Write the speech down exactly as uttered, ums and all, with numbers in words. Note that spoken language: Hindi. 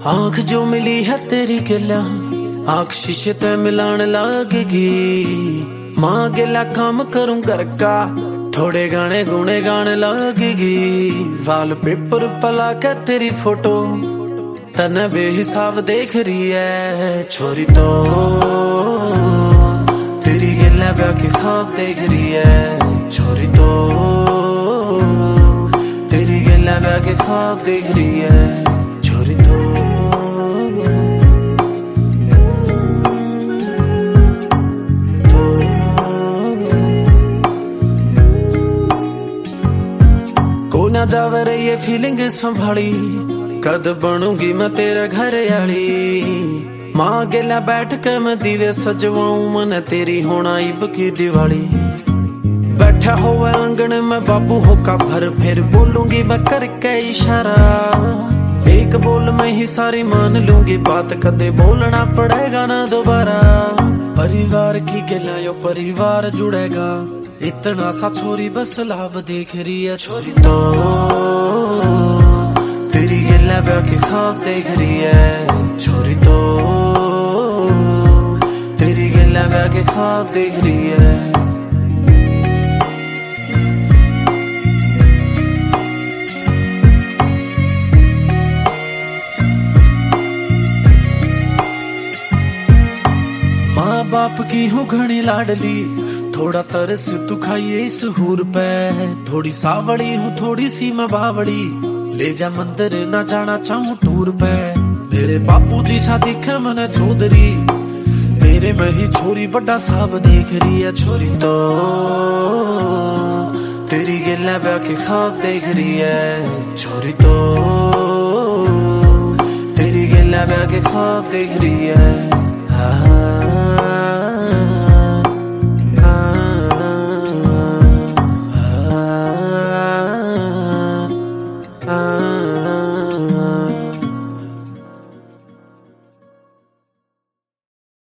आंख जो मिली है तेरी गिला, आंख शीशे ते मिलान लगेगी। माँ गिला काम करूं घर का, थोड़े गाने गुने गाने लगेगी। वाल पेपर पला के तेरी फोटो तने बेहिसाब देख रही है छोरी, तो तेरी गिला ब्याह के ख्वाब देख रही है छोरी, तो तेरी गिला ब्याह के ख्वाब देख रही है छोरी, तो को ना जावे रे ये फीलिंग संभाली, कद बनूंगी मैं तेरे घर आली। माँ गेला बैठ के मैं दीवे सजवाऊं, मन तेरी होना इब की दिवाली। बैठा हुआ आंगन में बाबू होका भर, फिर बोलूंगी मैं करके इशारा। एक बोल में ही सारी मान लूंगी बात, कदे बोलना पड़ेगा ना दोबारा। परिवार की गिला यो परिवार जुड़ेगा, इतना सा छोरी बस लाभ देख रही है छोरी, तो तेरी गिला ब्याह के ख्वाब देख रही है छोरी, तो तेरी गिला ब्याह के ख्वाब देख रही है। माँ बाप की हूँ घनी लाडली, थोड़ा तरस तू खाइए इस हूर पे। थोड़ी सावड़ी हूँ थोड़ी सी मैं बावड़ी, ले जा मंदिर ना जाना चाहूँ टूर पे। मेरे बापू जी सा दिखे मैंने चौधरी, मेरे में ही छोरी बड़ा साहब देख रही है छोरी, तो तेरी गिला ब्याह के ख्वाब देख रही है छोरी, तो तेरी गिला ब्याह के ख्वाब देख रही है।